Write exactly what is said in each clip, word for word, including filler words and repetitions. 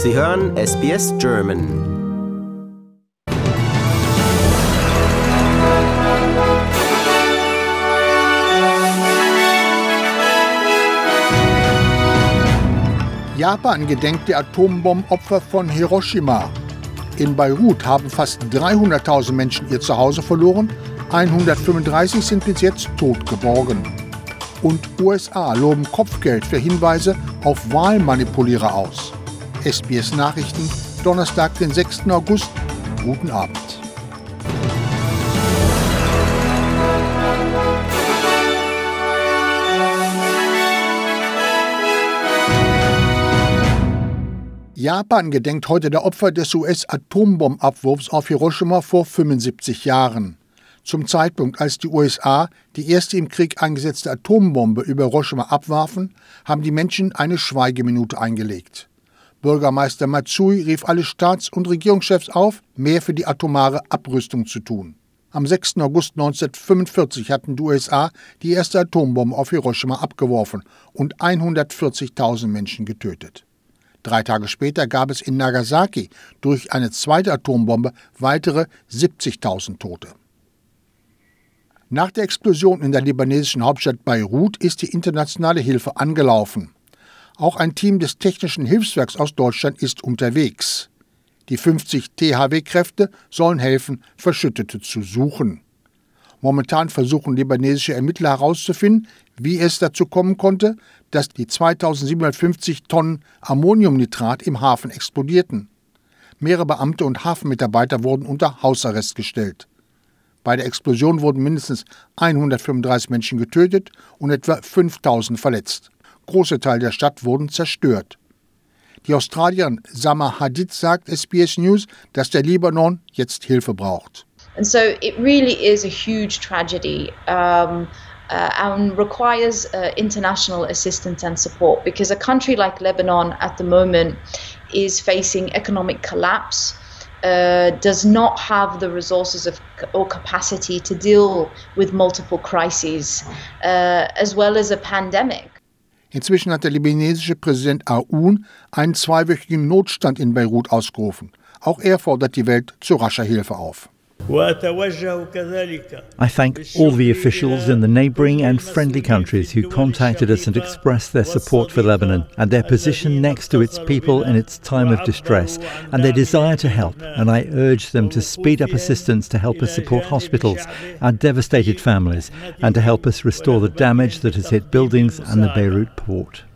Sie hören S B S German. Japan gedenkt der Atombombenopfer von Hiroshima. In Beirut haben fast dreihunderttausend Menschen ihr Zuhause verloren, hundertfünfunddreißig sind bis jetzt tot geborgen. Und U S A loben Kopfgeld für Hinweise auf Wahlmanipulierer aus. S B S Nachrichten, Donnerstag, den sechsten August. Guten Abend. Japan gedenkt heute der Opfer des U S-Atombombenabwurfs auf Hiroshima vor fünfundsiebzig Jahren. Zum Zeitpunkt, als die U S A die erste im Krieg eingesetzte Atombombe über Hiroshima abwarfen, haben die Menschen eine Schweigeminute eingelegt. Bürgermeister Matsui rief alle Staats- und Regierungschefs auf, mehr für die atomare Abrüstung zu tun. Am sechsten August neunzehnhundertfünfundvierzig hatten die U S A die erste Atombombe auf Hiroshima abgeworfen und hundertvierzigtausend Menschen getötet. Drei Tage später gab es in Nagasaki durch eine zweite Atombombe weitere siebzigtausend Tote. Nach der Explosion in der libanesischen Hauptstadt Beirut ist die internationale Hilfe angelaufen. Auch ein Team des Technischen Hilfswerks aus Deutschland ist unterwegs. Die fünfzig T H W-Kräfte sollen helfen, Verschüttete zu suchen. Momentan versuchen libanesische Ermittler herauszufinden, wie es dazu kommen konnte, dass die zweitausendsiebenhundertfünfzig Tonnen Ammoniumnitrat im Hafen explodierten. Mehrere Beamte und Hafenmitarbeiter wurden unter Hausarrest gestellt. Bei der Explosion wurden mindestens hundertfünfunddreißig Menschen getötet und etwa fünftausend verletzt. Große Teile der Stadt wurden zerstört. Die Australierin Sama Hadid sagt S B S News, dass der Libanon jetzt Hilfe braucht. And so it really is a huge tragedy um, uh, and requires uh, international assistance and support, because a country like Lebanon at the moment is facing economic collapse, uh, does not have the resources of, or capacity to deal with multiple crises, uh, as well as a pandemic. Inzwischen hat der libanesische Präsident Aoun einen zweiwöchigen Notstand in Beirut ausgerufen. Auch er fordert die Welt zu rascher Hilfe auf. I thank all the officials in the neighbouring and friendly countries who contacted us and expressed their support for Lebanon and their position next to its people in its time of distress and their desire to help, and I urge them to speed up assistance to help us support hospitals, our devastated families, and to help us restore the damage that has hit buildings and the Beirut port.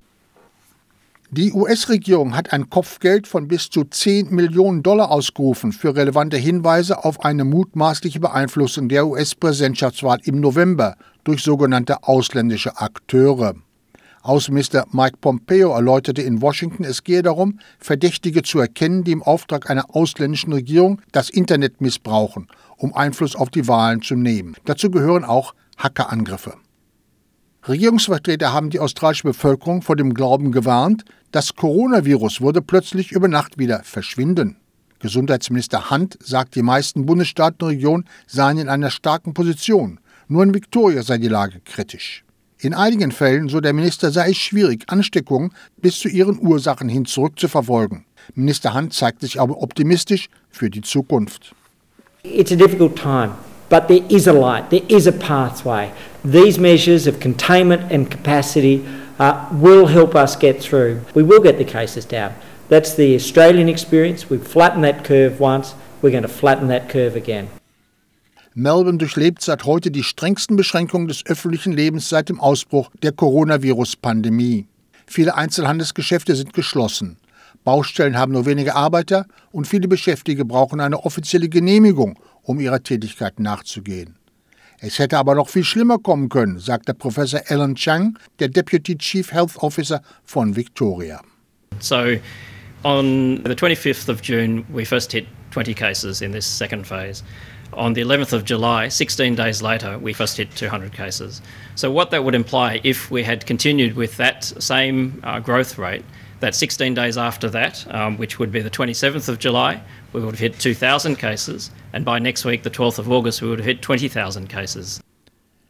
Die U S-Regierung hat ein Kopfgeld von bis zu zehn Millionen Dollar ausgerufen für relevante Hinweise auf eine mutmaßliche Beeinflussung der U S-Präsidentschaftswahl im November durch sogenannte ausländische Akteure. Außenminister Mike Pompeo erläuterte in Washington, es gehe darum, Verdächtige zu erkennen, die im Auftrag einer ausländischen Regierung das Internet missbrauchen, um Einfluss auf die Wahlen zu nehmen. Dazu gehören auch Hackerangriffe. Regierungsvertreter haben die australische Bevölkerung vor dem Glauben gewarnt, das Coronavirus würde plötzlich über Nacht wieder verschwinden. Gesundheitsminister Hunt sagt, die meisten Bundesstaaten und Regionen seien in einer starken Position. Nur in Victoria sei die Lage kritisch. In einigen Fällen, so der Minister, sei es schwierig, Ansteckungen bis zu ihren Ursachen hin zurückzuverfolgen. Minister Hunt zeigt sich aber optimistisch für die Zukunft. It's a difficult time. But there is a light, there is a pathway. These measures of containment and capacity uh, will help us get through. We will get the cases down. That's the Australian experience. We've flattened that curve once. We're going to flatten that curve again. Melbourne durchlebt seit heute die strengsten Beschränkungen des öffentlichen Lebens seit dem Ausbruch der Coronavirus-Pandemie. Viele Einzelhandelsgeschäfte sind geschlossen. Baustellen haben nur wenige Arbeiter und viele Beschäftigte brauchen eine offizielle Genehmigung, um ihrer Tätigkeit nachzugehen. Es hätte aber noch viel schlimmer kommen können, sagt der Professor Alan Chang, der Deputy Chief Health Officer von Victoria. So on the twenty-fifth of June we first hit twenty cases in this second phase. On the eleventh of July, sixteen days later, we first hit two hundred cases. So what that would imply, if we had continued with that same uh, growth rate, that sixteen days after that, um, which would be the twenty-seventh of July, we would have hit two thousand cases, and by next week, the twelfth of August, we would have hit twenty thousand cases.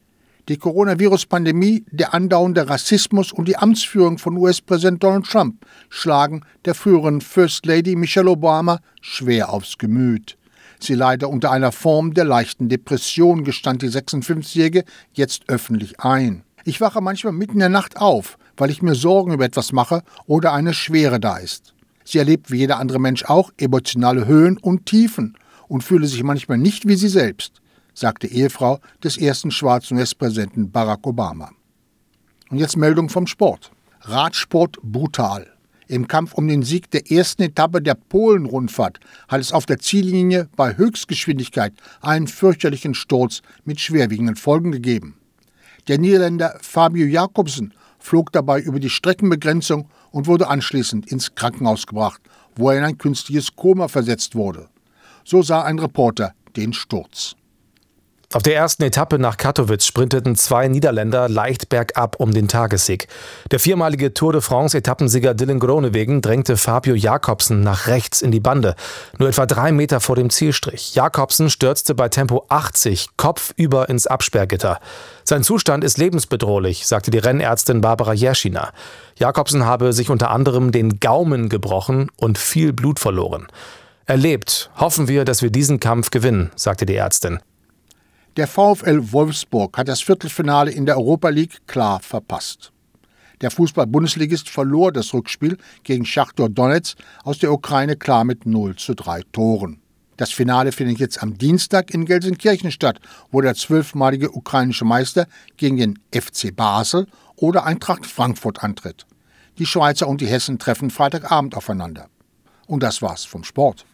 Die Coronavirus-Pandemie, der andauernde Rassismus und die Amtsführung von U S-Präsident Donald Trump schlagen der früheren First Lady Michelle Obama schwer aufs Gemüt. Sie leide unter einer Form der leichten Depression, gestand die sechsundfünfzigjährige jetzt öffentlich ein. Ich wache manchmal mitten in der Nacht auf, weil ich mir Sorgen über etwas mache oder eine Schwere da ist. Sie erlebt wie jeder andere Mensch auch emotionale Höhen und Tiefen und fühle sich manchmal nicht wie sie selbst, sagte Ehefrau des ersten schwarzen U S-Präsidenten Barack Obama. Und jetzt Meldung vom Sport. Radsport brutal. Im Kampf um den Sieg der ersten Etappe der Polen-Rundfahrt hat es auf der Ziellinie bei Höchstgeschwindigkeit einen fürchterlichen Sturz mit schwerwiegenden Folgen gegeben. Der Niederländer Fabio Jacobsen flog dabei über die Streckenbegrenzung und wurde anschließend ins Krankenhaus gebracht, wo er in ein künstliches Koma versetzt wurde. So sah ein Reporter den Sturz. Auf der ersten Etappe nach Katowice sprinteten zwei Niederländer leicht bergab um den Tagessieg. Der viermalige Tour de France-Etappensieger Dylan Groenewegen drängte Fabio Jacobsen nach rechts in die Bande, nur etwa drei Meter vor dem Zielstrich. Jacobsen stürzte bei Tempo achtzig kopfüber ins Absperrgitter. Sein Zustand ist lebensbedrohlich, sagte die Rennärztin Barbara Jerschina. Jacobsen habe sich unter anderem den Gaumen gebrochen und viel Blut verloren. Er lebt. Hoffen wir, dass wir diesen Kampf gewinnen, sagte die Ärztin. Der VfL Wolfsburg hat das Viertelfinale in der Europa League klar verpasst. Der Fußball-Bundesligist verlor das Rückspiel gegen Schachtor Donetsk aus der Ukraine klar mit null zu drei Toren. Das Finale findet jetzt am Dienstag in Gelsenkirchen statt, wo der zwölfmalige ukrainische Meister gegen den F C Basel oder Eintracht Frankfurt antritt. Die Schweizer und die Hessen treffen Freitagabend aufeinander. Und das war's vom Sport.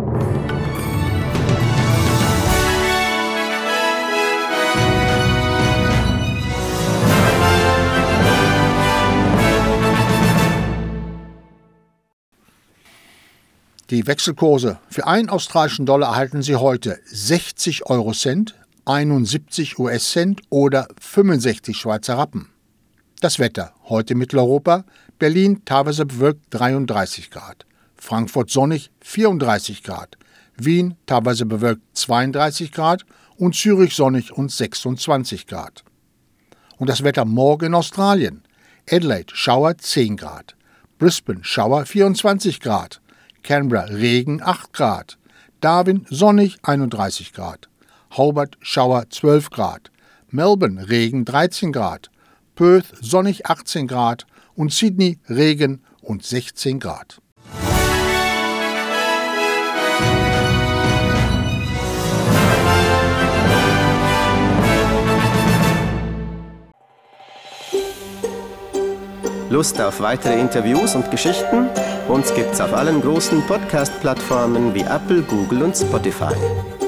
Die Wechselkurse. Für einen australischen Dollar erhalten Sie heute sechzig Eurocent, einundsiebzig U S-Cent oder fünfundsechzig Schweizer Rappen. Das Wetter. Heute Mitteleuropa. Berlin teilweise bewölkt dreiunddreißig Grad. Frankfurt sonnig vierunddreißig Grad. Wien teilweise bewölkt zweiunddreißig Grad und Zürich sonnig und sechsundzwanzig Grad. Und das Wetter morgen in Australien. Adelaide Schauer zehn Grad. Brisbane Schauer vierundzwanzig Grad. Canberra Regen acht Grad, Darwin sonnig einunddreißig Grad, Hobart Schauer zwölf Grad, Melbourne Regen dreizehn Grad, Perth sonnig achtzehn Grad und Sydney Regen und sechzehn Grad. Lust auf weitere Interviews und Geschichten? Uns gibt's auf allen großen Podcast-Plattformen wie Apple, Google und Spotify.